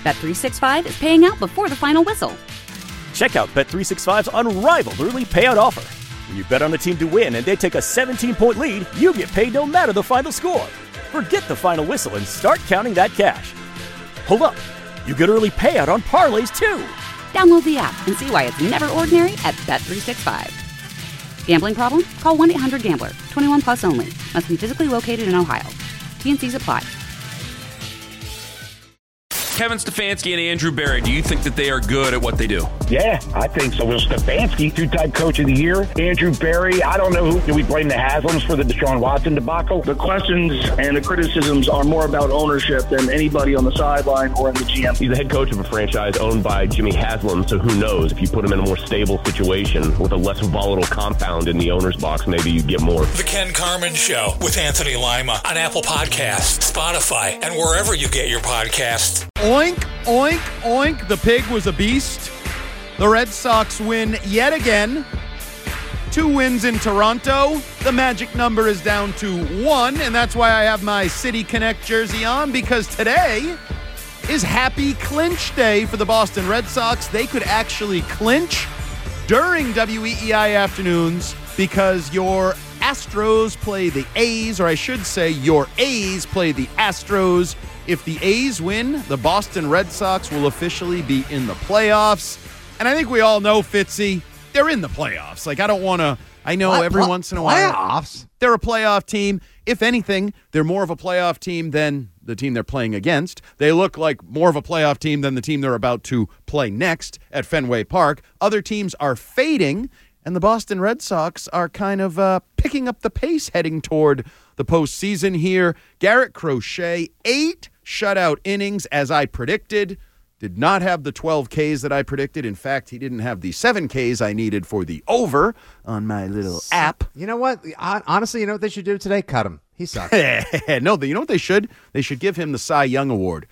Bet365 is paying out before the final whistle. Check out Bet365's unrivaled early payout offer. When you bet on a team to win and they take a 17-point lead, you get paid no matter the final score. Forget the final whistle and start counting that cash. Hold up. You get early payout on parlays, too. Download the app and see why it's never ordinary at Bet365. Gambling problem? Call 1-800-GAMBLER. 21 plus only. Must be physically located in Ohio. T&Cs apply. Kevin Stefanski and Andrew Berry, do you think that they are good at what they do? Yeah, I think so. Well, Stefanski, two-time coach of the year. Andrew Berry, I don't know who. Do we blame the Haslams for the Deshaun Watson debacle? The questions and the criticisms are more about ownership than anybody on the sideline or in the GM. He's the head coach of a franchise owned by Jimmy Haslam, so who knows? If you put him in a more stable situation with a less volatile compound in the owner's box, maybe you get more. The Ken Carman Show with Anthony Lima on Apple Podcasts, Spotify, and wherever you get your podcasts. Oink, oink, oink. The pig was a beast. The Red Sox win yet again. 2 wins in Toronto. The magic number is down to 1, and that's why I have my City Connect jersey on, because today is Happy Clinch Day for the Boston Red Sox. They could actually clinch during WEEI afternoons because your Astros play the A's, or I should say your A's play the Astros. If the A's win, the Boston Red Sox will officially be in the playoffs. And I think we all know, Fitzy, they're in the playoffs. Like, I don't want to, I know every once in a while. Playoffs? They're a playoff team. If anything, they're more of a playoff team than the team they're playing against. They look like more of a playoff team than the team they're about to play next at Fenway Park. Other teams are fading, and the Boston Red Sox are kind of picking up the pace heading toward the postseason here. Garrett Crochet, 8 shutout innings, as I predicted. Did not have the 12 Ks that I predicted. In fact, he didn't have the 7 Ks I needed for the over on my little app. You know what? Honestly, you know what they should do today? Cut him. He sucks. No, you know what they should? They should give him the Cy Young Award.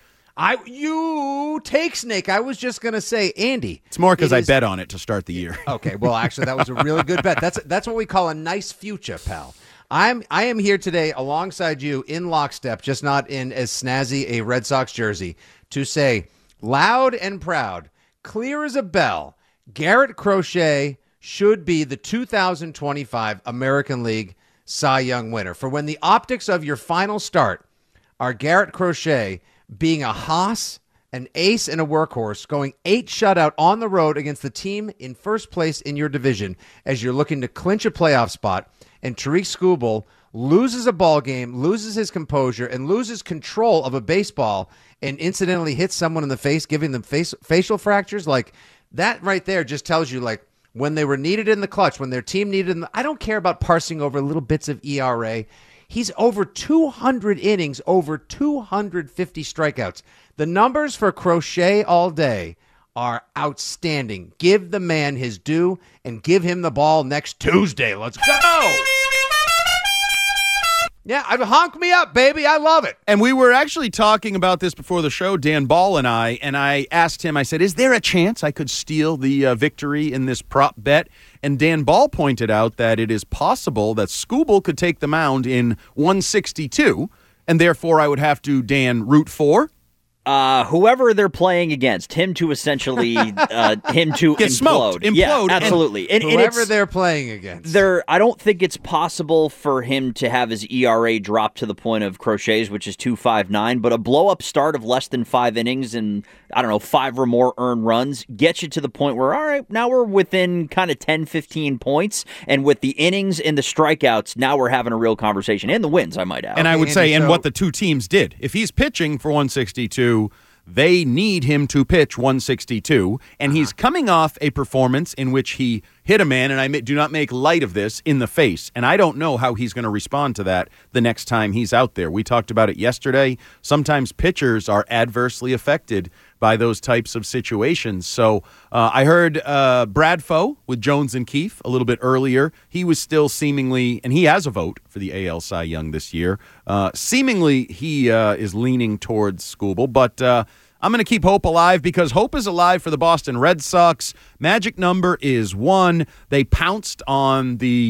You take Snake. I was just going to say Andy. It's more because I bet on it to start the year. Okay, well, actually, that was a really good bet. That's what we call a nice future, pal. I am here today alongside you in lockstep, just not in as snazzy a Red Sox jersey, to say loud and proud, clear as a bell, Garrett Crochet should be the 2025 American League Cy Young winner. For when the optics of your final start are Garrett Crochet being a hoss, an ace, and a workhorse, going 8 shutout on the road against the team in first place in your division as you're looking to clinch a playoff spot, and Tariq Skubal loses a ball game, loses his composure, and loses control of a baseball and incidentally hits someone in the face, giving them facial fractures, like that right there just tells you, like, when they were needed in the clutch, when their team needed them. I don't care about parsing over little bits of ERA. He's over 200 innings, over 250 strikeouts. The numbers for Crochet all day are outstanding. Give the man his due and give him the ball next Tuesday. Let's go! Yeah, honk me up, baby. I love it. And we were actually talking about this before the show, Dan Ball and I asked him, I said, is there a chance I could steal the victory in this prop bet? And Dan Ball pointed out that it is possible that Skubal could take the mound in 162, and therefore I would have to, Dan, root for whoever they're playing against, him to essentially him to get implode. Yeah, absolutely. And whoever they're playing against. I don't think it's possible for him to have his ERA drop to the point of Crochet's, which is 2.59, but a blow-up start of less than 5 innings and, 5 or more earned runs gets you to the point where, all right, now we're within kind of 10, 15 points, and with the innings and the strikeouts, now we're having a real conversation, and the wins, I might add. And I would say, and what the two teams did. If he's pitching for 162, they need him to pitch 162, and he's coming off a performance in which he hit a man, and I do not make light of this, in the face, and I don't know how he's going to respond to that the next time he's out there. We talked about it yesterday. Sometimes pitchers are adversely affected by those types of situations. So I heard Bradfo with Jones and Keefe a little bit earlier. He was still seemingly, and he has a vote for the AL Cy Young this year. Seemingly he is leaning towards Skubal, but I'm going to keep hope alive because hope is alive for the Boston Red Sox. Magic number is 1. They pounced on the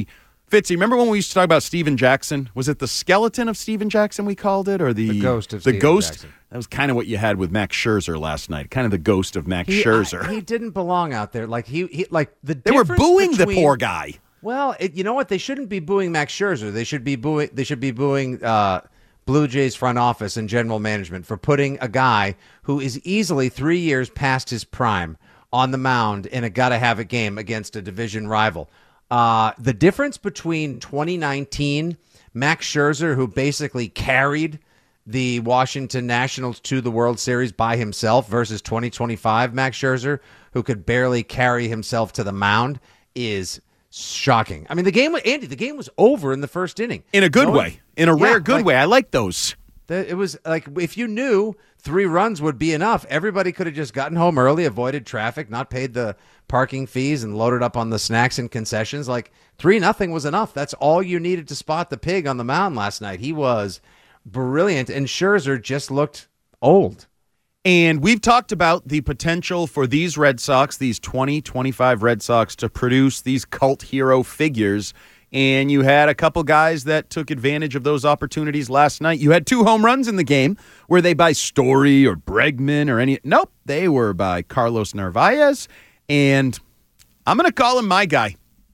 Fitzy, remember when we used to talk about Steven Jackson? Was it the skeleton of Steven Jackson we called it, or the ghost of the Steven ghost? Jackson? That was kind of what you had with Max Scherzer last night. Kind of the ghost of Max Scherzer. He didn't belong out there. Like he like the. They were difference booing the between- poor guy. Well, you know what? They shouldn't be booing Max Scherzer. They should be booing Blue Jays front office and general management for putting a guy who is easily 3 years past his prime on the mound in a gotta-have-it game against a division rival. The difference between 2019, Max Scherzer, who basically carried the Washington Nationals to the World Series by himself, versus 2025 Max Scherzer, who could barely carry himself to the mound, is shocking. I mean, the game was over in the first inning. In a good way. In a rare good way. I like those. It was like, if you knew 3 runs would be enough, everybody could have just gotten home early, avoided traffic, not paid the parking fees, and loaded up on the snacks and concessions. Like 3-0 was enough. That's all you needed to spot the pig on the mound last night. He was brilliant, and Scherzer just looked old. And we've talked about the potential for these Red Sox, these 2025 Red Sox, to produce these cult hero figures. And you had a couple guys that took advantage of those opportunities last night. You had 2 home runs in the game. Were they by Story or Bregman or any? Nope, they were by Carlos Narvaez. And I'm going to call him my guy.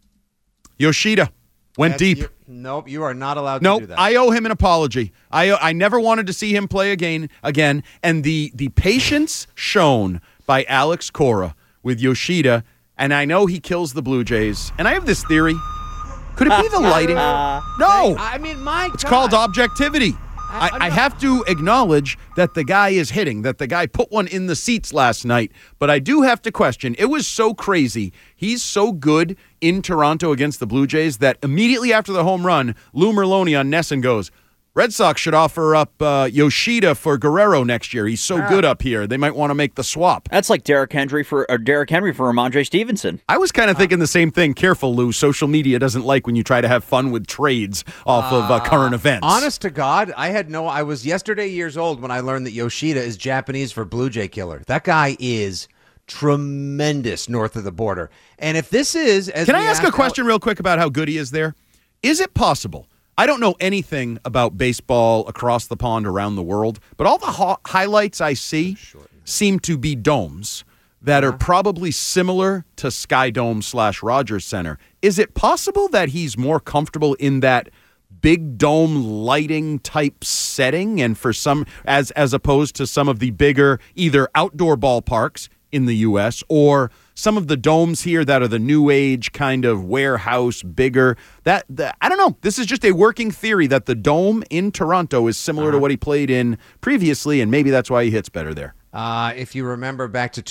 Yoshida went deep. Nope, you are not allowed to do that. I owe him an apology. I never wanted to see him play again. And the patience shown by Alex Cora with Yoshida, and I know he kills the Blue Jays. And I have this theory. Could it be the lighting? No. I mean, my It's called objectivity. I have to acknowledge that the guy is hitting, that the guy put one in the seats last night, but I do have to question. It was so crazy. He's so good in Toronto against the Blue Jays that immediately after the home run, Lou Merloni on Nesson goes, Red Sox should offer up Yoshida for Guerrero next year. He's so good up here. They might want to make the swap. That's like Derrick Henry for Ramondre Stevenson. I was kind of thinking the same thing. Careful, Lou. Social media doesn't like when you try to have fun with trades off of current events. Honest to God, I was yesterday years old when I learned that Yoshida is Japanese for Blue Jay killer. That guy is tremendous north of the border. And if this is... Can I ask a question real quick about how good he is there? Is it possible... I don't know anything about baseball across the pond around the world, but all the highlights I see seem to be domes that are probably similar to Sky Dome / Rogers Center. Is it possible that he's more comfortable in that big dome lighting type setting, and for some, as opposed to some of the bigger either outdoor ballparks in the U.S. or some of the domes here that are the new age kind of warehouse, bigger? I don't know. This is just a working theory that the dome in Toronto is similar to what he played in previously, and maybe that's why he hits better there. If you remember back to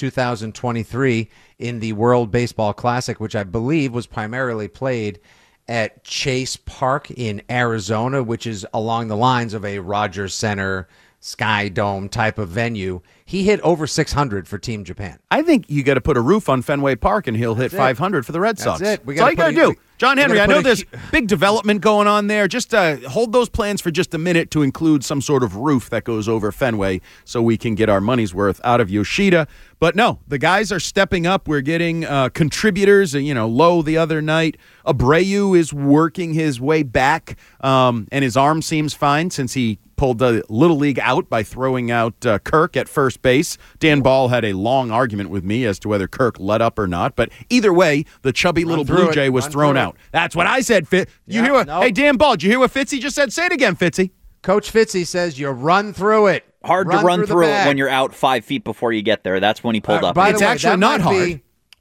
2023 in the World Baseball Classic, which I believe was primarily played at Chase Park in Arizona, which is along the lines of a Rogers Center, Sky Dome type of venue, he hit over 600 for Team Japan. I think you got to put a roof on Fenway Park and he'll hit 500 for the Red Sox. That's it. That's all you got to do. John Henry, I know there's big development going on there. Just hold those plans for just a minute to include some sort of roof that goes over Fenway so we can get our money's worth out of Yoshida. But no, the guys are stepping up. We're getting contributors, Lowe the other night. Abreu is working his way back, and his arm seems fine since he pulled the Little League out by throwing out Kirk at first base. Dan Ball had a long argument with me as to whether Kirk let up or not, but either way, the chubby little Blue Jay was thrown out. That's what I said, Fit. Hey, Dan Ball, did you hear what Fitzy just said? Say it again, Fitzy. Coach Fitzy says you run through it. Hard to run through it when you're out 5 feet before you get there. That's when he pulled up. It's actually not hard.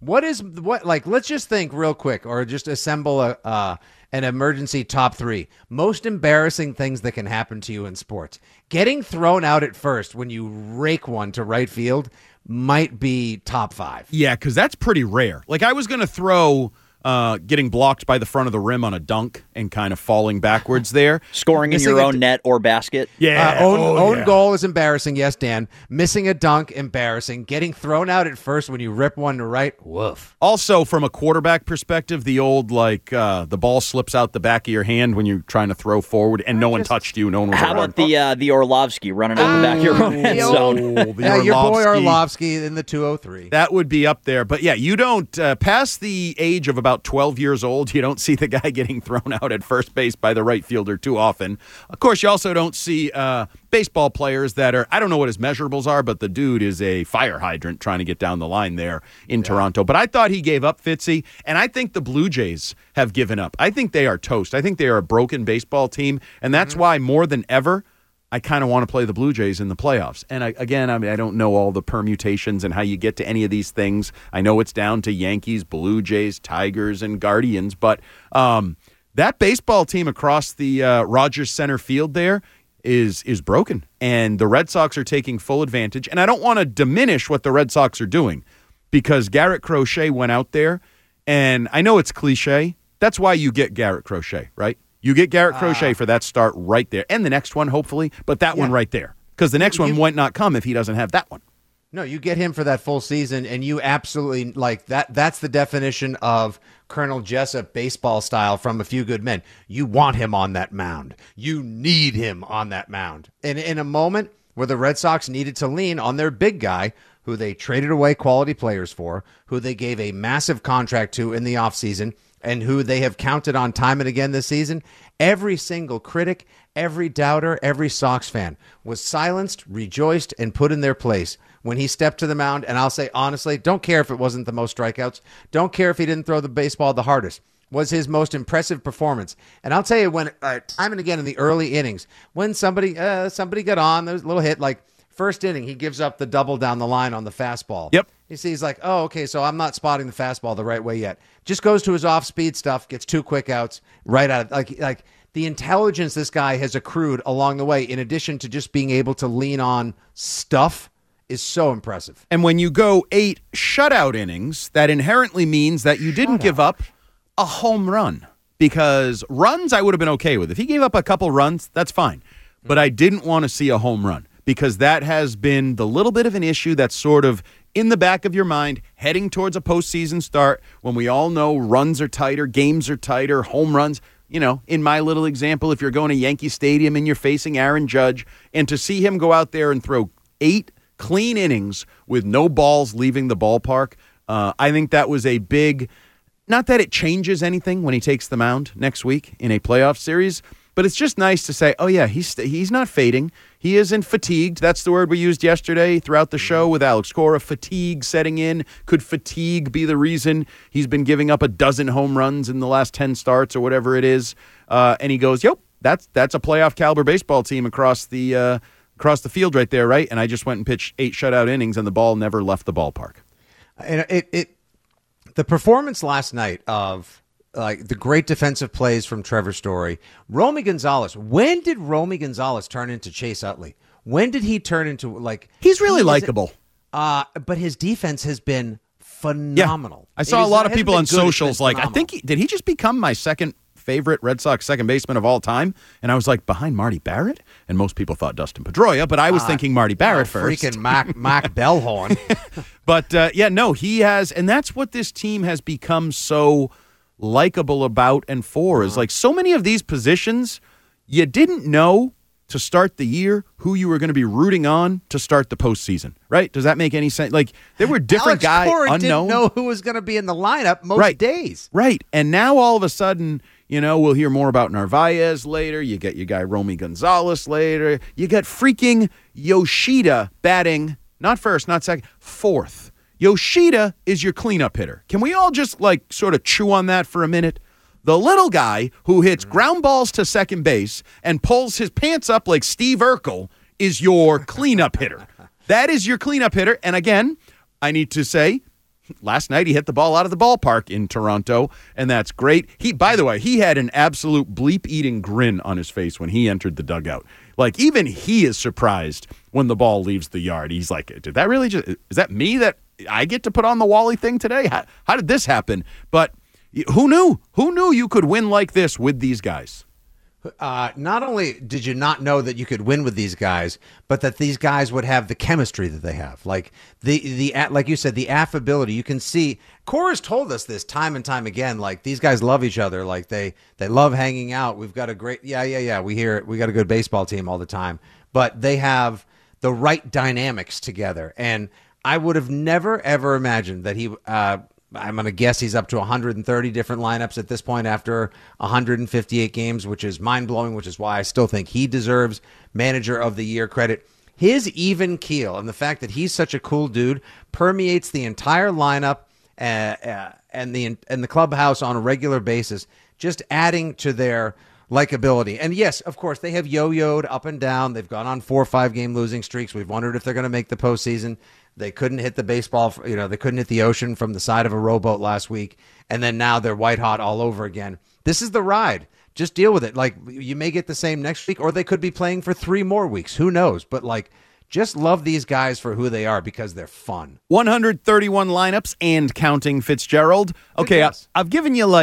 Let's just think real quick, or just assemble an emergency top 3. Most embarrassing things that can happen to you in sports. Getting thrown out at first when you rake one to right field might be top 5. Yeah, because that's pretty rare. Like, I was going to throw getting blocked by the front of the rim on a dunk and kind of falling backwards there. Scoring in your own net or basket. Yeah. Own goal is embarrassing. Yes, Dan. Missing a dunk, embarrassing. Getting thrown out at first when you rip one to right, woof. Also, from a quarterback perspective, the old, the ball slips out the back of your hand when you're trying to throw forward and no one touched you. No one was How around. about the Orlovsky running out the back of your own end zone? Your boy Orlovsky in the 203. That would be up there. But yeah, you don't, past the age of about about 12 years old. You don't see the guy getting thrown out at first base by the right fielder too often. Of course, you also don't see baseball players that are, I don't know what his measurables are, but the dude is a fire hydrant trying to get down the line there in Toronto. But I thought he gave up, Fitzy, and I think the Blue Jays have given up. I think they are toast. I think they are a broken baseball team, and that's why more than ever, I kind of want to play the Blue Jays in the playoffs. And I don't know all the permutations and how you get to any of these things. I know it's down to Yankees, Blue Jays, Tigers, and Guardians, but that baseball team across the Rogers Center field there is broken, and the Red Sox are taking full advantage. And I don't want to diminish what the Red Sox are doing, because Garrett Crochet went out there, and I know it's cliche. That's why you get Garrett Crochet, right? You get Garrett Crochet for that start right there. And the next one, hopefully, but that one right there. Because the next one might not come if he doesn't have that one. No, you get him for that full season, and you absolutely, like, that's the definition of Colonel Jessup baseball style from A Few Good Men. You want him on that mound. You need him on that mound. And in a moment where the Red Sox needed to lean on their big guy, who they traded away quality players for, who they gave a massive contract to in the offseason, and who they have counted on time and again this season, every single critic, every doubter, every Sox fan was silenced, rejoiced, and put in their place when he stepped to the mound. And I'll say, honestly, don't care if it wasn't the most strikeouts. Don't care if he didn't throw the baseball the hardest. Was his most impressive performance. And I'll tell you, when time and again in the early innings, when somebody got on, there was a little hit, like first inning, he gives up the double down the line on the fastball. Yep. You see, he's like, oh, okay, so I'm not spotting the fastball the right way yet. Just goes to his off-speed stuff, gets 2 quick outs right out of, like the intelligence this guy has accrued along the way, in addition to just being able to lean on stuff, is so impressive. And when you go 8 shutout innings, that inherently means that you didn't give up a home run. Because runs I would have been okay with. If he gave up a couple runs, that's fine. But I didn't want to see a home run, because that has been the little bit of an issue that's sort of in the back of your mind heading towards a postseason start, when we all know runs are tighter, games are tighter, home runs. You know, in my little example, if you're going to Yankee Stadium and you're facing Aaron Judge, and to see him go out there and throw 8 clean innings with no balls leaving the ballpark, I think that was a big, not that it changes anything when he takes the mound next week in a playoff series, but it's just nice to say, oh, yeah, he's not fading. He isn't fatigued. That's the word we used yesterday throughout the show with Alex Cora. Fatigue setting in. Could fatigue be the reason he's been giving up a dozen home runs in the last 10 starts or whatever it is? And he goes, yep, that's a playoff caliber baseball team across the field right there, right? And I just went and pitched 8 shutout innings, and the ball never left the ballpark. And the performance last night of, like, the great defensive plays from Trevor Story. Romy Gonzalez. When did Romy Gonzalez turn into Chase Utley? When did he turn into, like... He's really likable. But his defense has been phenomenal. Yeah. I saw a lot of people on socials like, phenomenal. Did he just become my second favorite Red Sox second baseman of all time? And I was like, behind Marty Barrett? And most people thought Dustin Pedroia, but I was thinking Marty Barrett first. Freaking Mac Bellhorn. But, he has, and that's what this team has become so likable about and for, is like so many of these positions, you didn't know to start the year who you were going to be rooting on to start the postseason, right? Does that make any sense? Like, there were different guys unknown. Didn't know who was going to be in the lineup most days. Right. And now all of a sudden, we'll hear more about Narvaez later. You get your guy Romy Gonzalez later. You got freaking Yoshida batting, not first, not second, fourth. Yoshida is your cleanup hitter. Can we all just, like, sort of chew on that for a minute? The little guy who hits ground balls to second base and pulls his pants up like Steve Urkel is your cleanup hitter. That is your cleanup hitter. And again, I need to say, last night he hit the ball out of the ballpark in Toronto, and that's great. By the way, he had an absolute bleep-eating grin on his face when he entered the dugout. Like, even he is surprised when the ball leaves the yard. He's like, is that me that I get to put on the Wally thing today? How did this happen? But who knew? Who knew you could win like this with these guys? Not only did you not know that you could win with these guys, but that these guys would have the chemistry that they have. Like like you said, the affability. You can see, Cora's told us this time and time again. Like, these guys love each other. Like, they love hanging out. We've got a great, we hear it. We got a good baseball team all the time, but they have the right dynamics together. And I would have never, ever imagined that I'm going to guess he's up to 130 different lineups at this point after 158 games, which is mind-blowing, which is why I still think he deserves Manager of the Year credit. His even keel and the fact that he's such a cool dude permeates the entire lineup and the clubhouse on a regular basis, just adding to their likability. And yes, of course, they have yo-yoed up and down. They've gone on 4 or 5 game losing streaks. We've wondered if they're going to make the postseason. They couldn't hit the baseball, they couldn't hit the ocean from the side of a rowboat last week. And then now they're white hot all over again. This is the ride. Just deal with it. Like, you may get the same next week, or they could be playing for 3 more weeks. Who knows? But just love these guys for who they are because they're fun. 131 lineups and counting, Fitzgerald. Okay, I've given you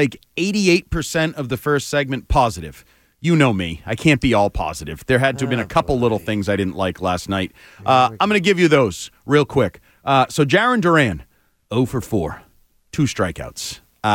88% of the first segment positive. You know me. I can't be all positive. There had to have been a couple little things I didn't like last night. I'm going to give you those real quick. So Jarren Duran, 0 for 4, 2 strikeouts.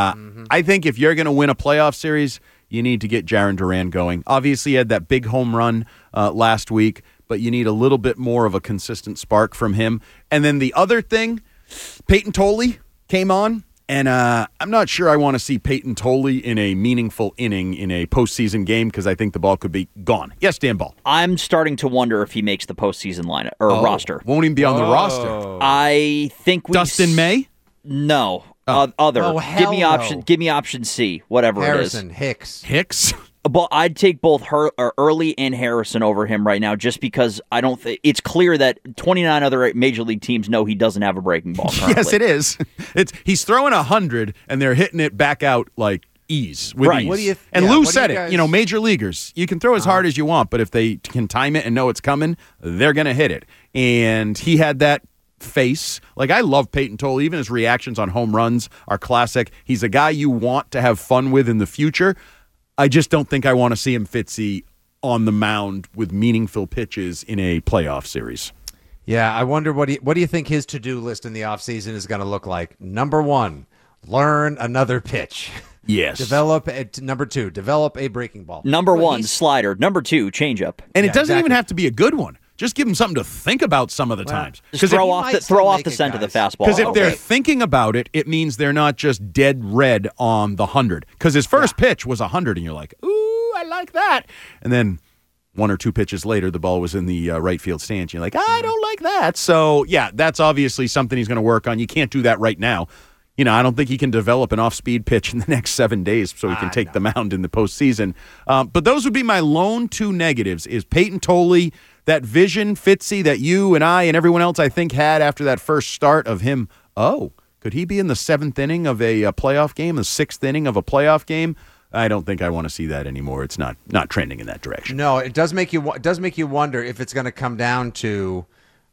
I think if you're going to win a playoff series, you need to get Jarren Duran going. Obviously, he had that big home run last week, but you need a little bit more of a consistent spark from him. And then the other thing, Peyton Tolley came on, and I'm not sure I want to see Peyton Tolley in a meaningful inning in a postseason game because I think the ball could be gone. Yes, Dan Ball. I'm starting to wonder if he makes the postseason lineup or roster. Won't even be on the roster. I think Dustin May? No. Other. Give me option. no. Give me option C. Whatever Harrison, it is. Hicks. But I'd take both Early and Harrison over him right now, just because I don't think it's clear that 29 other major league teams know he doesn't have a breaking ball currently. Yes, it is. He's throwing 100 and they're hitting it back out like ease. Right. Ease. Lou said it. Major leaguers, you can throw as hard as you want, but if they can time it and know it's coming, they're going to hit it. And he had that face. I love Peyton Tolley. Even his reactions on home runs are classic. He's a guy you want to have fun with in the future. I just don't think I want to see him, Fitzy, on the mound with meaningful pitches in a playoff series. Yeah, I wonder what do you think his to-do list in the offseason is going to look like? Number 1, learn another pitch. Yes. Number 2, develop a breaking ball. Number 1, slider. Number 2, changeup. And it doesn't even have to be a good one. Just give them something to think about some of the times. Just throw off the scent of the fastball. Because if they're thinking about it, it means they're not just dead red on the 100. Because his first pitch was 100, and you're like, ooh, I like that. And then 1 or 2 pitches later, the ball was in the right field stance. You're like, I don't like that. So, yeah, that's obviously something he's going to work on. You can't do that right now. I don't think he can develop an off-speed pitch in the next 7 days so he can take the mound in the postseason. But those would be my lone 2 negatives, is Peyton Tolley, that vision, Fitzy, that you and I and everyone else, I think, had after that first start of him. Oh, could he be in the 7th inning of a playoff game, the 6th inning of a playoff game? I don't think I want to see that anymore. It's not trending in that direction. No, it does make you wonder if it's going to come down to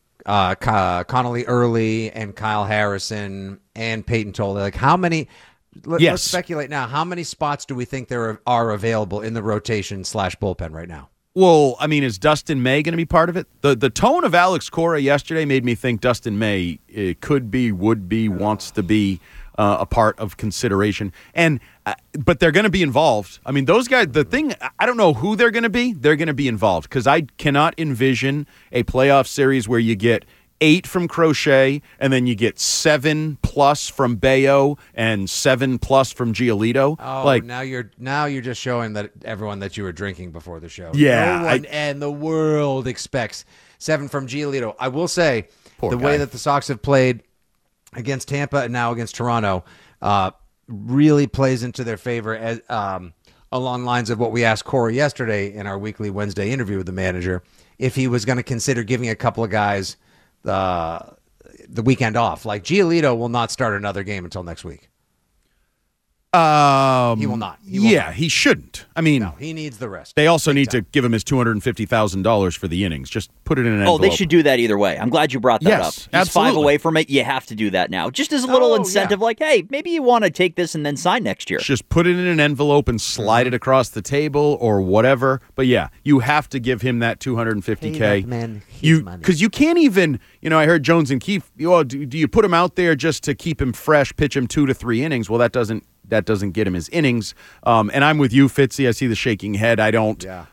Connolly Early and Kyle Harrison and Peyton Tolley. How many? Let's speculate now. How many spots do we think there are available in the rotation / bullpen right now? Well, is Dustin May going to be part of it? The tone of Alex Cora yesterday made me think Dustin May could be, would be, wants to be a part of consideration. But they're going to be involved. Those guys, the thing, I don't know who they're going to be. They're going to be involved because I cannot envision a playoff series where you get 8 from Crochet, and then you get 7+ from Bayo and 7+ from Giolito. Oh, now you're just showing that everyone that you were drinking before the show. Yeah, no one and the world expects 7 from Giolito. I will say way that the Sox have played against Tampa and now against Toronto really plays into their favor as along lines of what we asked Corey yesterday in our weekly Wednesday interview with the manager, if he was going to consider giving a couple of guys the weekend off. Giolito will not start another game until next week. He will not. He shouldn't. No, he needs the rest. They also need to give him his $250,000 for the innings. Just put it in an envelope. They should do that either way. I'm glad you brought that up. He's absolutely 5 away from it. You have to do that now. Just as a little incentive, hey, maybe you want to take this and then sign next year. Just put it in an envelope and slide it across the table or whatever. But yeah, you have to give him that $250K. Pay that man his money. Because you can't even, I heard Jones and Keefe, do you put him out there just to keep him fresh, pitch him 2 to 3 innings? Well, that doesn't that doesn't get him his innings. And I'm with you, Fitzy. I see the shaking head. I don't. Yeah.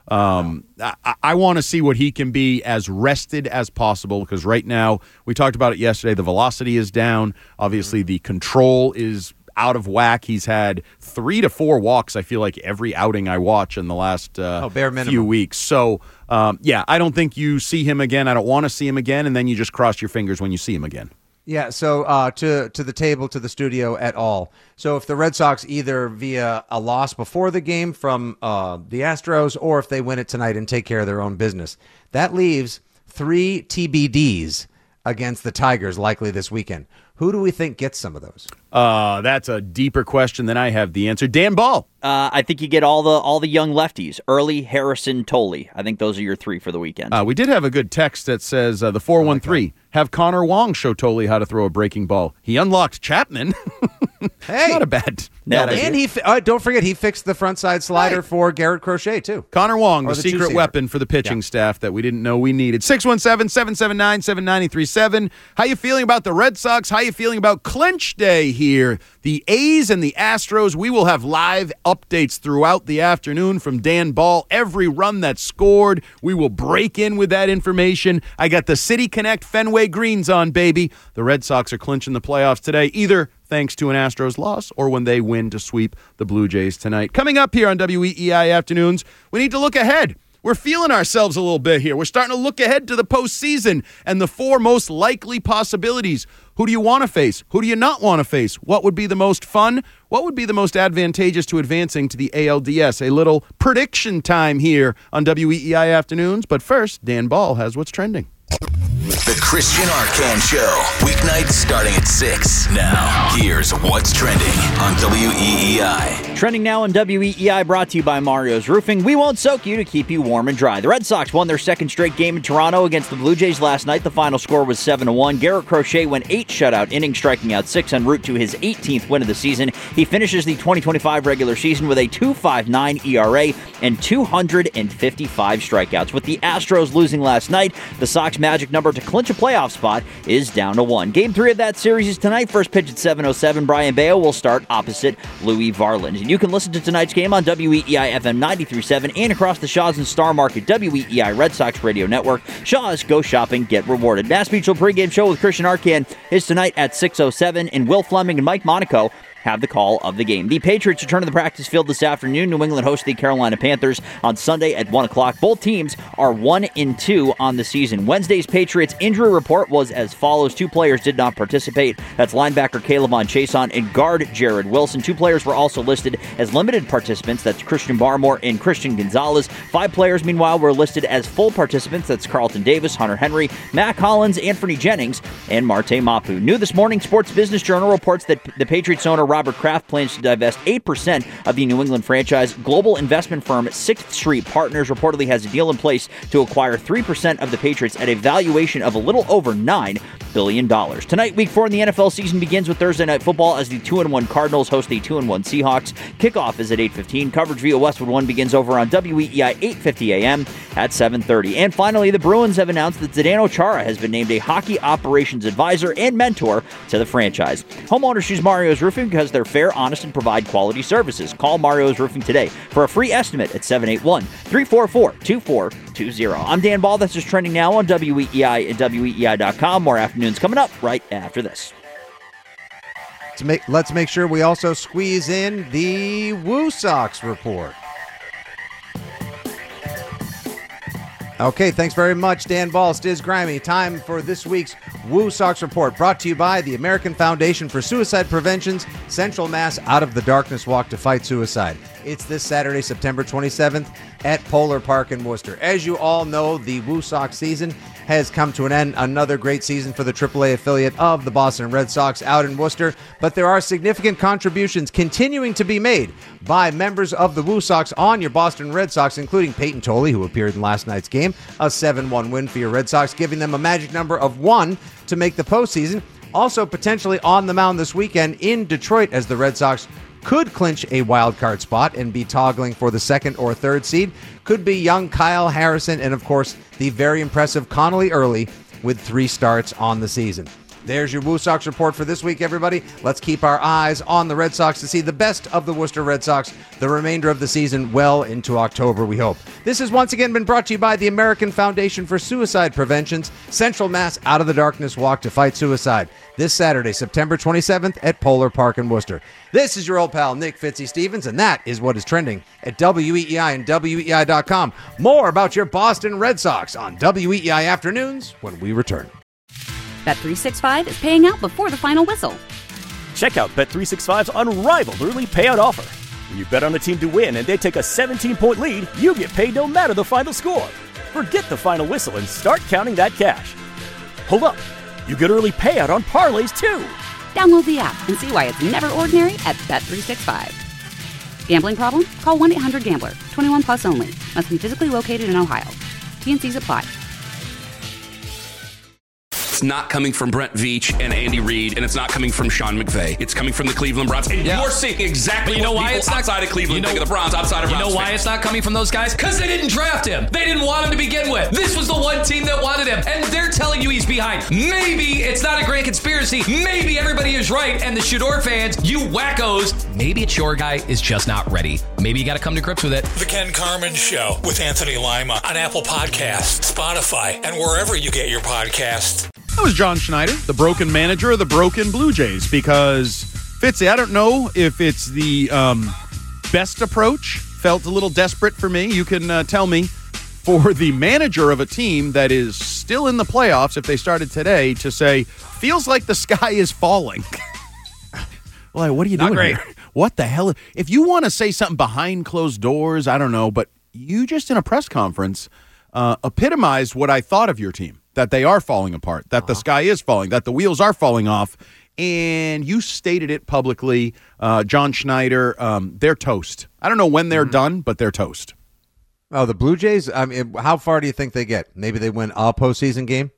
I want to see what he can be as rested as possible, because right now, we talked about it yesterday, the velocity is down. Obviously, the control is out of whack. He's had 3 to 4 walks, I feel like, every outing I watch in the last few weeks. So, I don't think you see him again. I don't want to see him again, and then you just cross your fingers when you see him again. Yeah, so to the table, to the studio et al. So if the Red Sox, either via a loss before the game from the Astros, or if they win it tonight and take care of their own business, that leaves 3 TBDs against the Tigers likely this weekend. Who do we think gets some of those? That's a deeper question than I have the answer. Dan Ball. I think you get all the young lefties. Early, Harrison, Tolley. I think those are your 3 for the weekend. We did have a good text that says, the 413, have Connor Wong show Tolley how to throw a breaking ball. He unlocked Chapman. Hey, not a bad and he don't forget, he fixed the front side slider for Garrett Crochet too. Connor Wong, the secret weapon for the pitching staff that we didn't know we needed. 617-779-7937. How you feeling about the Red Sox? How you feeling about clinch day here? The A's and the Astros. We will have live updates throughout the afternoon from Dan Ball. Every run that's scored, we will break in with that information. I got the City Connect Fenway Greens on, baby. The Red Sox are clinching the playoffs today, either thanks to an Astros loss or when they win to sweep the Blue Jays tonight. Coming up here on WEEI Afternoons, we need to look ahead. We're feeling ourselves a little bit here. We're starting to look ahead to the postseason and the 4 most likely possibilities. Who do you want to face? Who do you not want to face? What would be the most fun? What would be the most advantageous to advancing to the ALDS? A little prediction time here on WEEI Afternoons. But first, Dan Ball has what's trending. The Christian Arcand Show, weeknights starting at 6. Now, here's what's trending on WEEI. Trending now on WEEI, brought to you by Mario's Roofing. We won't soak you to keep you warm and dry. The Red Sox won their second straight game in Toronto against the Blue Jays last night. The final score was 7-1. Garrett Crochet went 8 shutout innings, striking out 6 en route to his 18th win of the season. He finishes the 2025 regular season with a 2.59 ERA and 255 strikeouts. With the Astros losing last night, the Sox magic number to clinch a playoff spot is down to 1. Game 3 of that series is tonight. First pitch at 7:07. Brian Bayo will start opposite Louis Varland. And you can listen to tonight's game on WEEI FM 93.7 and across the Shaw's and Star Market WEEI Red Sox Radio Network. Shaw's, go shopping, get rewarded. Mass Mutual pregame show with Christian Arcand is tonight at 6:07, and Will Fleming and Mike Monaco have the call of the game. The Patriots return to the practice field this afternoon. New England hosts the Carolina Panthers on Sunday at 1 o'clock. Both teams are 1-2 on the season. Wednesday's Patriots injury report was as follows. 2 players did not participate. That's linebacker Calebon Chason and guard Jared Wilson. 2 players were also listed as limited participants. That's Christian Barmore and Christian Gonzalez. 5 players, meanwhile, were listed as full participants. That's Carlton Davis, Hunter Henry, Matt Collins, Anthony Jennings, and Marte Mapu. New this morning, Sports Business Journal reports that the Patriots owner Robert Kraft plans to divest 8% of the New England franchise. Global investment firm 6th Street Partners reportedly has a deal in place to acquire 3% of the Patriots at a valuation of a little over $9 billion. Tonight, Week 4 in the NFL season begins with Thursday Night Football as the 2-1 Cardinals host the 2-1 Seahawks. Kickoff is at 8:15. Coverage via Westwood One begins over on WEEI 8:50 a.m. at 7:30. And finally, the Bruins have announced that Zdeno Chara has been named a hockey operations advisor and mentor to the franchise. Homeowners choose Mario's Roofing because they're fair, honest, and provide quality services. Call Mario's Roofing today for a free estimate at 781-344-2420. I'm Dan Ball. That's just trending now on WEEI and WEEI.com. More afternoons coming up right after this. Let's make sure we also squeeze in the Woo Sox report. Okay, thanks very much, Dan Ball, Stiz Grimy. Time for this week's Woo Sox Report, brought to you by the American Foundation for Suicide Prevention's Central Mass Out of the Darkness Walk to Fight Suicide. It's this Saturday, September 27th at Polar Park in Worcester. As you all know, the Woo Sox season has come to an end. Another great season for the AAA affiliate of the Boston Red Sox out in Worcester. But there are significant contributions continuing to be made by members of the Woo Sox on your Boston Red Sox, including Peyton Tolley, who appeared in last night's game. A 7-1 win for your Red Sox, giving them a magic number of 1 to make the postseason. Also potentially on the mound this weekend in Detroit, as the Red Sox could clinch a wild card spot and be toggling for the 2nd or 3rd seed, could be young Kyle Harrison and, of course, the very impressive Connolly Early with 3 starts on the season. There's your Woo Sox report for this week, everybody. Let's keep our eyes on the Red Sox to see the best of the Worcester Red Sox the remainder of the season well into October, we hope. This has once again been brought to you by the American Foundation for Suicide Prevention's Central Mass Out of the Darkness Walk to Fight Suicide this Saturday, September 27th at Polar Park in Worcester. This is your old pal, Nick Fitzy Stevens, and that is what is trending at WEEI and WEEI.com. More about your Boston Red Sox on WEEI Afternoons when we return. Bet365 is paying out before the final whistle. Check out Bet365's unrivaled early payout offer. When you bet on a team to win and they take a 17-point lead, you get paid no matter the final score. Forget the final whistle and start counting that cash. Hold up. You get early payout on parlays, too. Download the app and see why it's never ordinary at Bet365. Gambling problem? Call 1-800-GAMBLER. 21 plus only. Must be physically located in Ohio. T&Cs apply. It's not coming from Brent Veach and Andy Reid, and it's not coming from Sean McVay. It's coming from the Cleveland Browns. And you're seeing exactly what people outside of Cleveland think of the Browns, outside of Browns. You know why it's not coming from those guys? Because they didn't draft him. They didn't want him to begin with. This was the one team that wanted him, and they're telling you he's behind. Maybe it's not a grand conspiracy. Maybe everybody is right, and the Shador fans, you wackos, maybe it's your guy is just not ready. Maybe you got to come to grips with it. The Ken Carman Show with Anthony Lima on Apple Podcasts, Spotify, and wherever you get your podcasts. That was John Schneider, the broken manager of the broken Blue Jays, because, Fitzy, I don't know if it's the best approach. Felt a little desperate for me. You can tell me, for the manager of a team that is still in the playoffs, if they started today, to say, feels like the sky is falling. Like, what are you doing here? What the hell? If you want to say something behind closed doors, I don't know, but you just in a press conference epitomized what I thought of your team. That they are falling apart, that the sky is falling, that the wheels are falling off, and you stated it publicly. John Schneider, they're toast. I don't know when they're done, but they're toast. Oh, the Blue Jays, I mean, how far do you think they get? Maybe they win a postseason game?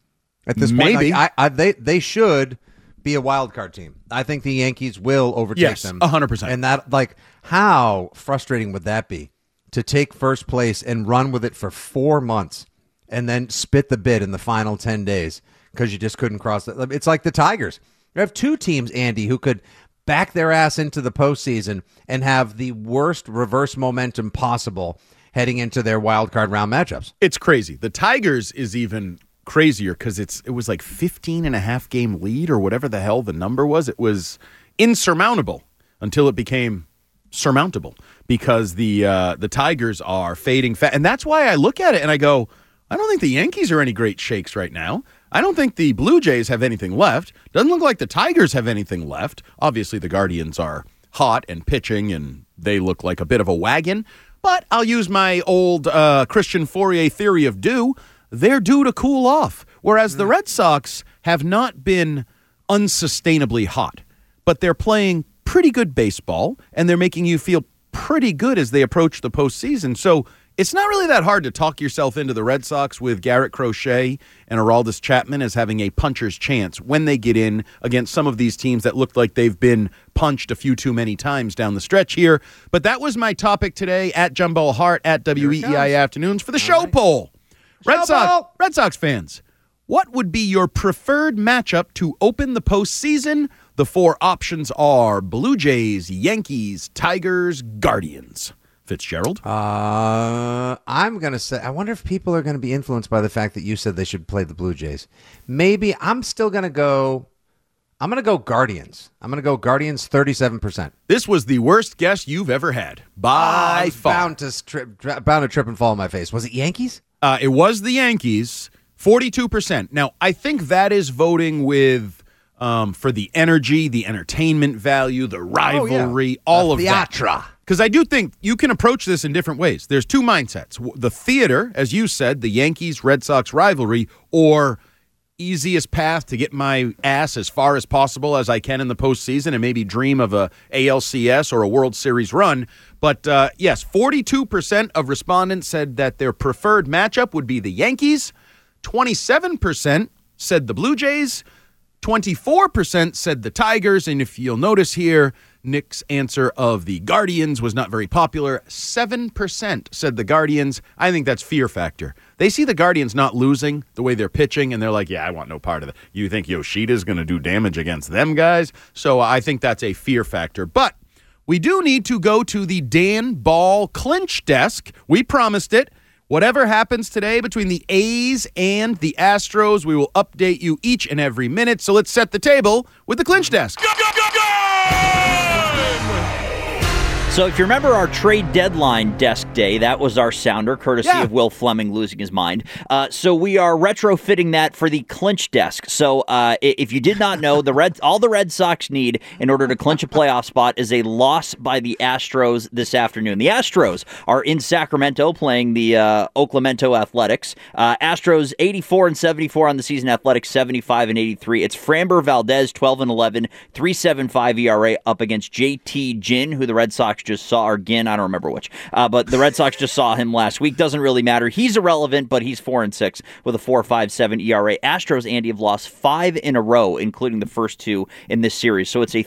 At this point, maybe. They should be a wild card team. I think the Yankees will overtake them. 100%. And that, like, how frustrating would that be to take first place and run with it for 4 months? And then spit the bid in the final 10 days because you just couldn't cross it. It's like the Tigers. You have two teams, Andy, who could back their ass into the postseason and have the worst reverse momentum possible heading into their wild card round matchups. It's crazy. The Tigers is even crazier because it was like 15.5 game lead or whatever the hell the number was. It was insurmountable until it became surmountable because the Tigers are fading fast. And that's why I look at it and I go, I don't think the Yankees are any great shakes right now. I don't think the Blue Jays have anything left. Doesn't look like the Tigers have anything left. Obviously, the Guardians are hot and pitching, and they look like a bit of a wagon. But I'll use my old Christian Fourier theory of due. They're due to cool off, whereas the Red Sox have not been unsustainably hot. But they're playing pretty good baseball, and they're making you feel pretty good as they approach the postseason. So it's not really that hard to talk yourself into the Red Sox with Garrett Crochet and Aroldis Chapman as having a puncher's chance when they get in against some of these teams that look like they've been punched a few too many times down the stretch here. But that was my topic today at Jumbo Hart at WEEI Afternoons for the show poll. Red Sox fans, what would be your preferred matchup to open the postseason? The 4 options are Blue Jays, Yankees, Tigers, Guardians. Fitzgerald? I'm going to say, I wonder if people are going to be influenced by the fact that you said they should play the Blue Jays. Maybe I'm still going to go, I'm going to go Guardians. I'm going to go Guardians 37%. This was the worst guess you've ever had. By far. Bound to trip and fall on my face. Was it Yankees? It was the Yankees, 42%. Now, I think that is voting with for the energy, the entertainment value, the rivalry, all of that. Because I do think you can approach this in different ways. There's 2 mindsets. The theater, as you said, the Yankees-Red Sox rivalry, or easiest path to get my ass as far as possible as I can in the postseason and maybe dream of a ALCS or a World Series run. But, yes, 42% of respondents said that their preferred matchup would be the Yankees. 27% said the Blue Jays. 24% said the Tigers. And if you'll notice here, Nick's answer of the Guardians was not very popular. 7% said the Guardians. I think that's fear factor. They see the Guardians not losing the way they're pitching, and they're like, yeah, I want no part of that. You think Yoshida's going to do damage against them guys? So I think that's a fear factor. But we do need to go to the Dan Ball clinch desk. We promised it. Whatever happens today between the A's and the Astros, we will update you each and every minute. So let's set the table with the clinch desk. So if you remember our trade deadline desk day, that was our sounder, courtesy of Will Fleming losing his mind. So we are retrofitting that for the clinch desk. So if you did not know, all the Red Sox need in order to clinch a playoff spot is a loss by the Astros this afternoon. The Astros are in Sacramento playing the Oaklamento Athletics. Astros 84-74 on the season. Athletics 75-83. It's Framber Valdez 12-11, 3.75 ERA up against JT Ginn, who the Red Sox just saw, or Ginn, I don't remember which, but the Red Sox just saw him last week. Doesn't really matter. He's irrelevant, but he's 4-6 with a 4.57 ERA. Astros, Andy, have lost 5 in a row, including the first 2 in this series. So it's a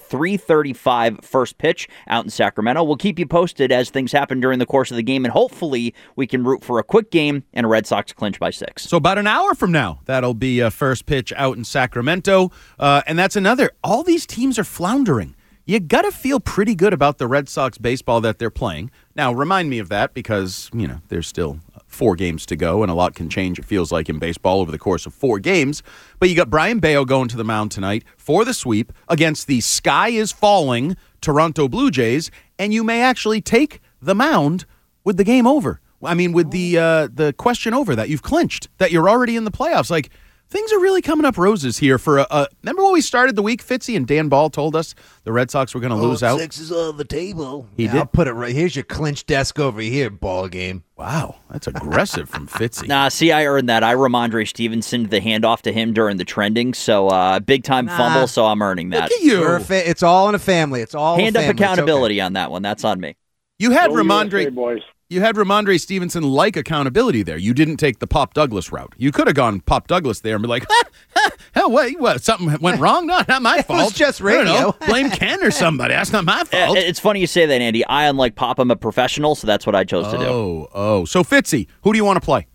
3:35 first pitch out in Sacramento. We'll keep you posted as things happen during the course of the game, and hopefully we can root for a quick game and a Red Sox clinch by 6. So about an hour from now, that'll be a first pitch out in Sacramento. And that's another. All these teams are floundering. You got to feel pretty good about the Red Sox baseball that they're playing. Now, remind me of that because, there's still 4 games to go, and a lot can change, it feels like, in baseball over the course of 4 games. But you got Brian Bayo going to the mound tonight for the sweep against the sky is falling Toronto Blue Jays, and you may actually take the mound with the game over. I mean, with the question over that you've clinched, that you're already in the playoffs. Like, things are really coming up roses here for remember when we started the week, Fitzy, and Dan Ball told us the Red Sox were going to lose out? 6 is on the table. He did. I'll put it right. Here's your clinch desk over here, ball game. Wow, that's aggressive from Fitzy. Nah, see, I earned that. I Ramondre Stevenson the handoff to him during the trending, so big-time fumble, so I'm earning that. Look at you. It's all in a family. It's all hand a up family. accountability on that one. That's on me. You had Ramondre. You had Ramondre Stevenson like accountability there. You didn't take the Pop Douglas route. You could have gone Pop Douglas there and be like, hell, wait, what? Something went wrong? No, not my fault. It was just radio. Blame Ken or somebody. That's not my fault. It's funny you say that, Andy. I, unlike Pop, I'm a professional, so that's what I chose to do. Oh. So, Fitzy, who do you want to play?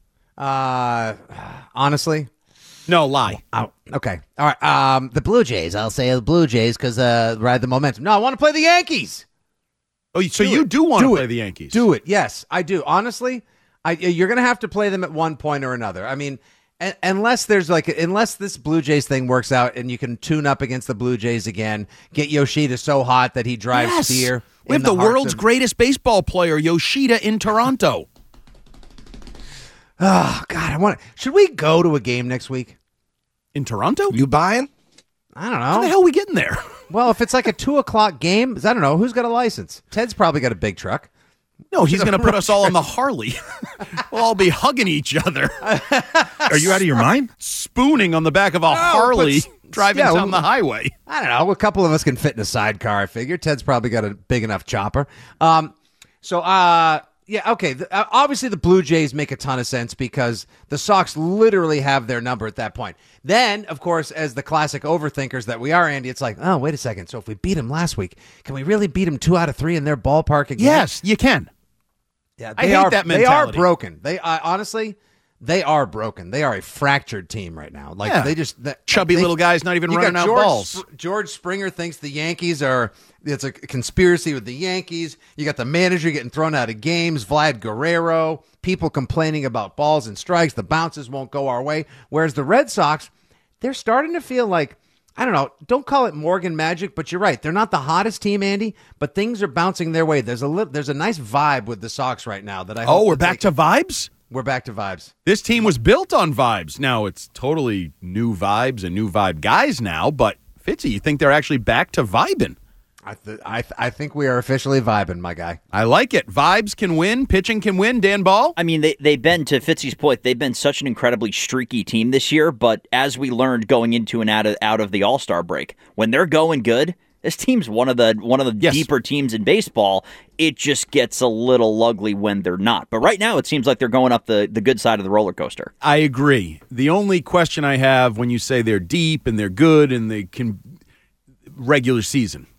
Honestly? No, lie. Oh, okay. All right. The Blue Jays. I'll say the Blue Jays because ride the momentum. No, I want to play the Yankees. Oh, so you do want to play the Yankees? Do it. Yes, I do. Honestly, you're going to have to play them at one point or another. I mean, unless this Blue Jays thing works out and you can tune up against the Blue Jays again, get Yoshida so hot that he drives fear. We have the world's greatest baseball player, Yoshida, in Toronto. Oh, God. Should we go to a game next week? In Toronto? You buying? I don't know. How the hell are we getting there? Well, if it's like a 2:00 game, I don't know. Who's got a license? Ted's probably got a big truck. No, he's going to put us all on the Harley. We'll all be hugging each other. Are you out of your mind? Spooning on the back of a Harley driving down the highway. I don't know. A couple of us can fit in a sidecar, I figure. Ted's probably got a big enough chopper. Yeah, okay. Obviously, the Blue Jays make a ton of sense because the Sox literally have their number at that point. Then, of course, as the classic overthinkers that we are, Andy, it's like, oh, wait a second. So if we beat them last week, can we really beat them 2 out of 3 in their ballpark again? Yes, you can. Yeah, I hate that mentality. They are broken. Honestly, they are broken. They are a fractured team right now. Like they just chubby little guys not even running out balls. George Springer thinks the Yankees it's a conspiracy with the Yankees. You got the manager getting thrown out of games, Vlad Guerrero, people complaining about balls and strikes. The bounces won't go our way. Whereas the Red Sox, they're starting to feel like, I don't know, don't call it Morgan magic, but you're right. They're not the hottest team, Andy, but things are bouncing their way. There's a nice vibe with the Sox right now that I hope we're back to vibes? We're back to vibes. This team was built on vibes. Now it's totally new vibes and new vibe guys now, but Fitzy, you think they're actually back to vibing? I think we are officially vibing, my guy. I like it. Vibes can win. Pitching can win. Dan Ball? I mean, they've been, to Fitzy's point, they've been such an incredibly streaky team this year, but as we learned going into and out of the All-Star break, when they're going good, this team's one of the deeper teams in baseball. It just gets a little ugly when they're not. But right now, it seems like they're going up the good side of the roller coaster. I agree. The only question I have when you say they're deep and they're good and they can regular season,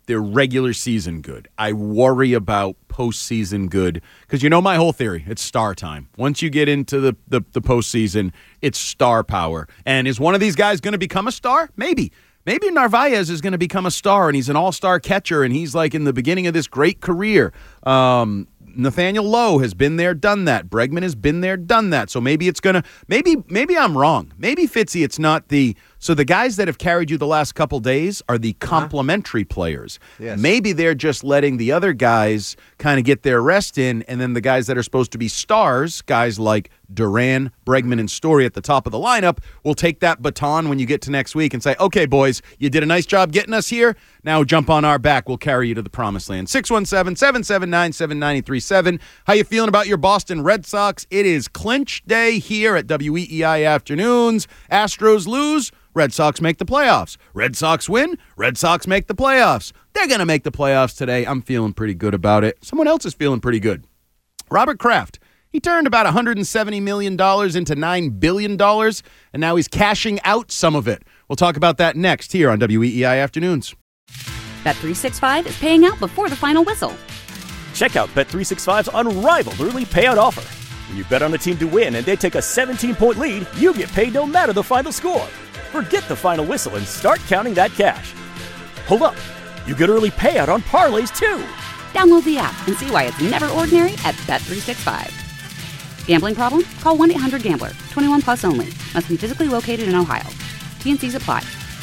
their regular season good. I worry about postseason good because you know my whole theory. It's star time. Once you get into the postseason, it's star power. And is one of these guys going to become a star? Maybe. Maybe Narvaez is going to become a star, and he's an all-star catcher, and he's like in the beginning of this great career. Nathaniel Lowe has been there, done that. Bregman has been there, done that. So maybe it's going to – maybe I'm wrong. Maybe, Fitzy, it's not the – so the guys that have carried you the last couple days are the complementary players. Yes. Maybe they're just letting the other guys kind of get their rest in, and then the guys that are supposed to be stars, guys like Duran, Bregman, and Story at the top of the lineup, will take that baton when you get to next week and say, okay, boys, you did a nice job getting us here. Now jump on our back. We'll carry you to the promised land. 617-779-7937. How you feeling about your Boston Red Sox? It is clinch day here at WEEI Afternoons. Astros lose. Red Sox make the playoffs. Red Sox win. Red Sox make the playoffs. They're going to make the playoffs today. I'm feeling pretty good about it. Someone else is feeling pretty good. Robert Kraft. He turned about $170 million into $9 billion, and now he's cashing out some of it. We'll talk about that next here on WEEI Afternoons. Bet365 is paying out before the final whistle. Check out Bet365's unrivaled early payout offer. When you bet on a team to win and they take a 17-point lead, you get paid no matter the final score. Forget the final whistle and start counting that cash. Hold up. You get early payout on parlays, too. Download the app and see why it's never ordinary at Bet365. Gambling problem? Call 1-800-GAMBLER. 21 plus only. Must be physically located in Ohio. T&Cs apply.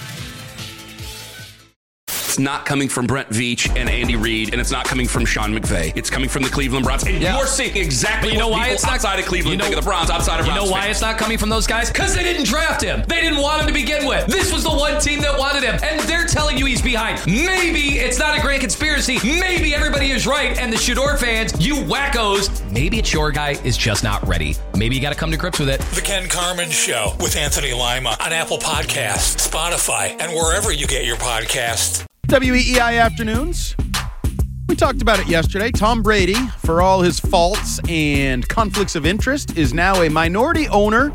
It's not coming from Brent Veach and Andy Reid, and it's not coming from Sean McVay. It's coming from the Cleveland Browns. And you're seeing exactly you know what why people it's not, outside of Cleveland think of the Browns, outside of Browns. You know why fans. it's not coming from those guys? Because they didn't draft him. They didn't want him to begin with. This was the one team that wanted him, and they're telling you he's behind. Maybe it's not a grand conspiracy. Maybe everybody is right, and the Shador fans, you wackos, maybe it's your guy is just not ready. Maybe you got to come to grips with it. The Ken Carman Show with Anthony Lima on Apple Podcasts, Spotify, and wherever you get your podcasts. WEEI Afternoons. We talked about it yesterday. Tom Brady, for all his faults and conflicts of interest, is now a minority owner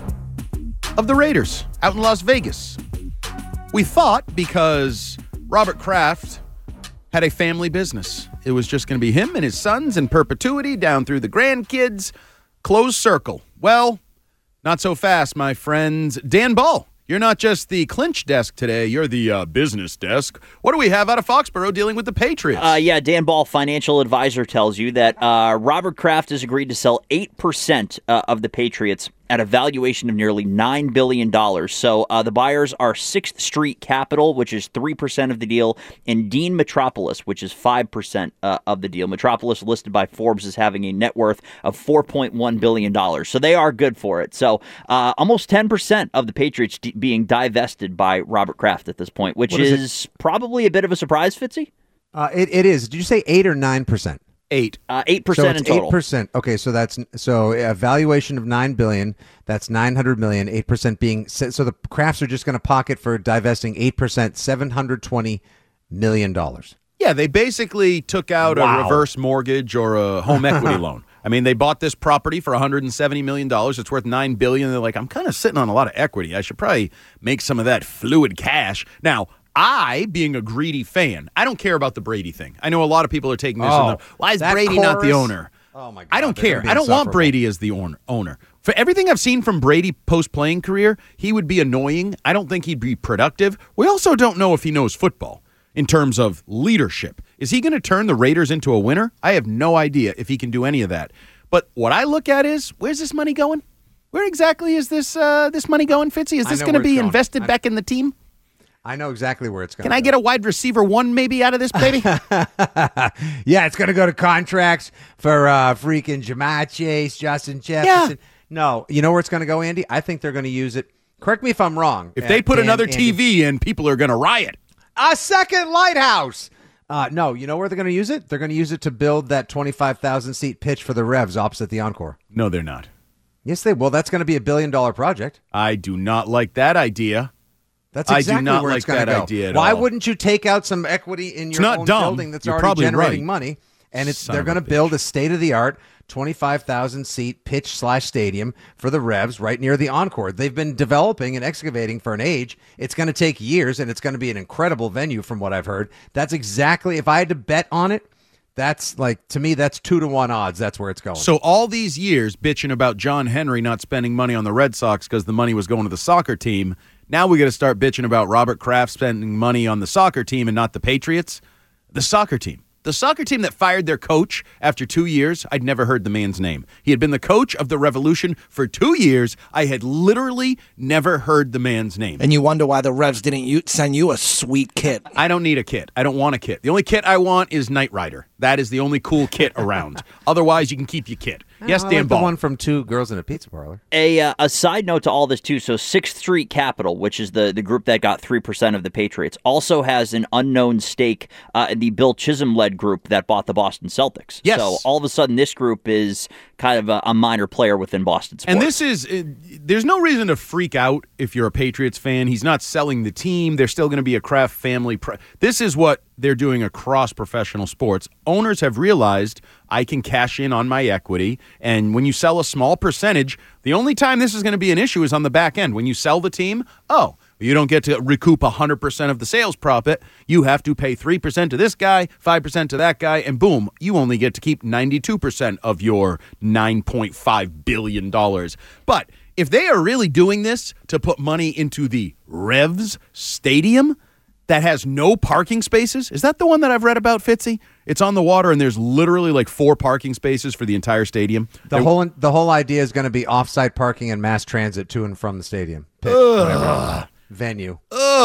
of the Raiders out in Las Vegas. We thought because Robert Kraft had a family business, it was just going to be him and his sons in perpetuity down through the grandkids. Closed circle. Well, not so fast, my friends. Dan Ball. You're not just the clinch desk today. You're the business desk. What do we have out of Foxborough dealing with the Patriots? Dan Ball, financial advisor, tells you that Robert Kraft has agreed to sell 8% of the Patriots at a valuation of nearly $9 billion. So the buyers are 6th Street Capital, which is 3% of the deal, and Dean Metropolis, which is 5% of the deal. Metropolis listed by Forbes as having a net worth of $4.1 billion. So they are good for it. So almost 10% of the Patriots being divested by Robert Kraft at this point, which is probably a bit of a surprise, Fitzy? It is. Did you say 8 or 9%? 8. 8% in total. 8%. Okay, so that's a valuation of $9 billion. That's $900 million. 8% being so the Krafts are just going to pocket for divesting 8%, $720 million. Yeah, they basically took out a reverse mortgage or a home equity loan. I mean, they bought this property for $170 million. It's worth $9 billion. They're like, I'm kind of sitting on a lot of equity. I should probably make some of that fluid cash. Now, I, being a greedy fan, I don't care about the Brady thing. I know a lot of people are taking this. Why is Brady not the owner? Oh, my God. I don't care. I don't want Brady as the owner. For everything I've seen from Brady post-playing career, he would be annoying. I don't think he'd be productive. We also don't know if he knows football in terms of leadership. Is he going to turn the Raiders into a winner? I have no idea if he can do any of that. But what I look at is, where's this money going? Where exactly is this money going, Fitzy? Is this going to be invested back in the team? I know exactly where it's going. Can I get a wide receiver 1 maybe out of this, baby? Yeah, it's going to go to contracts for freaking Jamar Chase, Justin Jefferson. Yeah. No, you know where it's going to go, Andy? I think they're going to use it. Correct me if I'm wrong. If they put another TV in, people are going to riot. A second lighthouse. No, you know where they're going to use it? They're going to use it to build that 25,000-seat pitch for the Revs opposite the Encore. No, they're not. Yes, they will. That's going to be $1 billion project. I do not like that idea. That's exactly I do not where like it's going to that go. idea at Why all. wouldn't you take out some equity in your own building that's already generating money? And they're going to build a state-of-the-art 25,000-seat pitch/stadium for the Revs right near the Encore. They've been developing and excavating for an age. It's going to take years, and it's going to be an incredible venue from what I've heard. That's exactly, if I had to bet on it, that's like, to me, that's 2-1 odds. That's where it's going. So all these years bitching about John Henry not spending money on the Red Sox because the money was going to the soccer team. Now we got to start bitching about Robert Kraft spending money on the soccer team and not the Patriots. The soccer team. The soccer team that fired their coach after 2 years, I'd never heard the man's name. He had been the coach of the Revolution for 2 years. I had literally never heard the man's name. And you wonder why the Revs didn't send you a sweet kit. I don't need a kit. I don't want a kit. The only kit I want is Knight Rider. That is the only cool kit around. Otherwise, you can keep your kit. Yes, Dan Ball. The one from Two Girls in a Pizza Parlor. A side note to all this, too. So 6th Street Capital, which is the group that got 3% of the Patriots, also has an unknown stake in the Bill Chisholm-led group that bought the Boston Celtics. Yes. So all of a sudden, this group is kind of a minor player within Boston sports. And this is, there's no reason to freak out if you're a Patriots fan. He's not selling the team. They're still going to be a Kraft family. This is what they're doing across professional sports. Owners have realized I can cash in on my equity, and when you sell a small percentage, the only time this is going to be an issue is on the back end. When you sell the team, you don't get to recoup 100% of the sales profit. You have to pay 3% to this guy, 5% to that guy, and boom, you only get to keep 92% of your $9.5 billion. But if they are really doing this to put money into the Revs Stadium that has no parking spaces, is that the one that I've read about, Fitzy? It's on the water, and there's literally like 4 parking spaces for the entire stadium. The whole idea is going to be off-site parking and mass transit to and from the stadium. Whatever venue.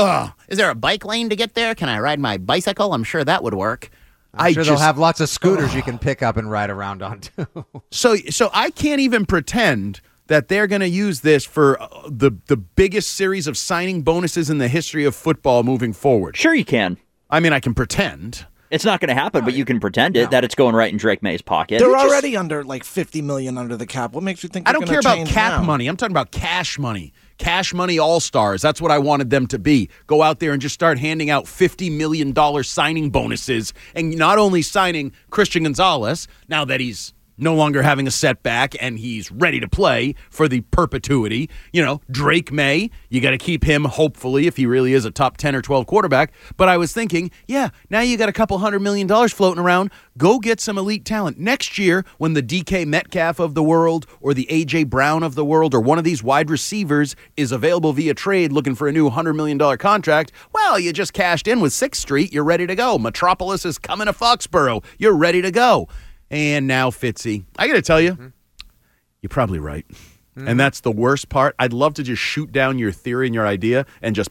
Is there a bike lane to get there? Can I ride my bicycle? I'm sure that would work. I'm sure they'll have lots of scooters you can pick up and ride around on, too. So I can't even pretend that they're going to use this for the biggest series of signing bonuses in the history of football moving forward. Sure you can. I mean, I can pretend. It's not going to happen, but you can pretend that it's going right in Drake May's pocket. They're already under like $50 million under the cap. What makes you think I don't care about cap money. I'm talking about cash money. Cash money all-stars. That's what I wanted them to be. Go out there and just start handing out $50 million signing bonuses, and not only signing Christian Gonzalez, now that he's no longer having a setback and he's ready to play for the perpetuity. Drake May, you got to keep him, hopefully, if he really is a top 10 or 12 quarterback. But I was thinking, now you got a couple $100 million floating around. Go get some elite talent. Next year, when the DK Metcalf of the world or the A.J. Brown of the world or one of these wide receivers is available via trade looking for a new $100 million contract, well, you just cashed in with 6th Street. You're ready to go. Metropolis is coming to Foxborough. You're ready to go. And now, Fitzy, I got to tell you, you're probably right. And that's the worst part. I'd love to just shoot down your theory and your idea and just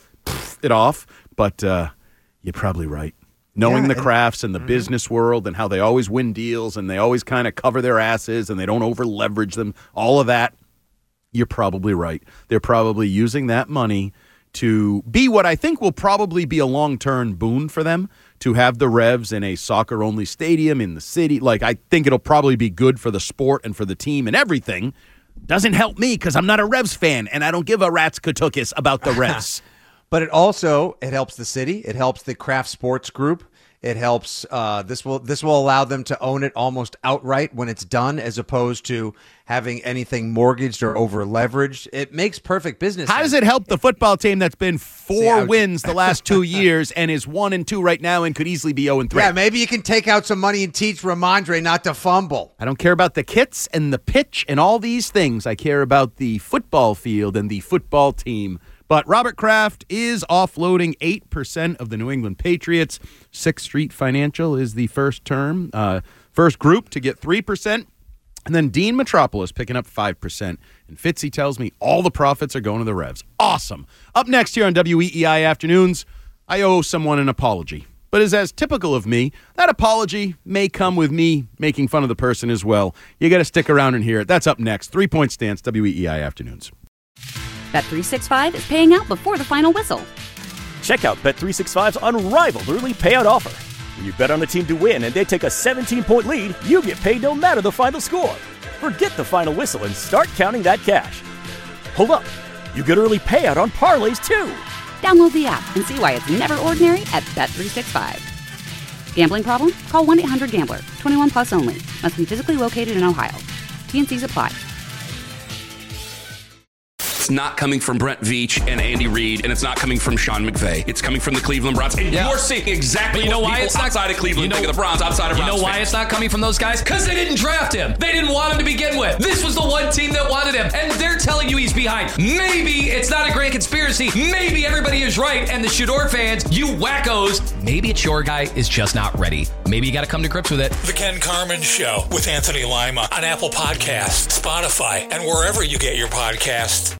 it off, but you're probably right. Knowing the Crafts and the business world and how they always win deals and they always kind of cover their asses and they don't over-leverage them, all of that, you're probably right. They're probably using that money to be what I think will probably be a long-term boon for them, to have the Revs in a soccer-only stadium in the city. Like, I think it'll probably be good for the sport and for the team and everything. Doesn't help me because I'm not a Revs fan, and I don't give a rat's katukis about the Revs. But it helps the city. It helps the Kraft Sports Group. It helps. This will allow them to own it almost outright when it's done, as opposed to having anything mortgaged or over leveraged. It makes perfect business sense. How does it help the football team that's been 4 wins the last 2 years and is 1-2 right now and could easily be 0-3? Yeah, maybe you can take out some money and teach Ramondre not to fumble. I don't care about the kits and the pitch and all these things. I care about the football field and the football team. But Robert Kraft is offloading 8% of the New England Patriots. 6th Street Financial is the first group to get 3%. And then Dean Metropolis picking up 5%. And Fitzy tells me all the profits are going to the Revs. Awesome. Up next here on WEEI Afternoons, I owe someone an apology. But as typical of me, that apology may come with me making fun of the person as well. You got to stick around and hear it. That's up next. 3-Point Stance, WEEI Afternoons. Bet365 is paying out before the final whistle. Check out Bet365's unrivaled early payout offer. When you bet on a team to win and they take a 17-point lead, you get paid no matter the final score. Forget the final whistle and start counting that cash. Hold up. You get early payout on parlays, too. Download the app and see why it's never ordinary at Bet365. Gambling problem? Call 1-800-GAMBLER. 21 plus only. Must be physically located in Ohio. T&Cs apply. It's not coming from Brent Veach and Andy Reid, and it's not coming from Sean McVay. It's coming from the Cleveland Browns. And you're seeing exactly what people outside of Cleveland think of the Browns, outside of Browns. You know why fans. it's not coming from those guys? Because they didn't draft him. They didn't want him to begin with. This was the one team that wanted him, and they're telling you he's behind. Maybe it's not a grand conspiracy. Maybe everybody is right, and the Shador fans, you wackos, maybe it's your guy is just not ready. Maybe you got to come to grips with it. The Ken Carman Show with Anthony Lima on Apple Podcasts, Spotify, and wherever you get your podcasts.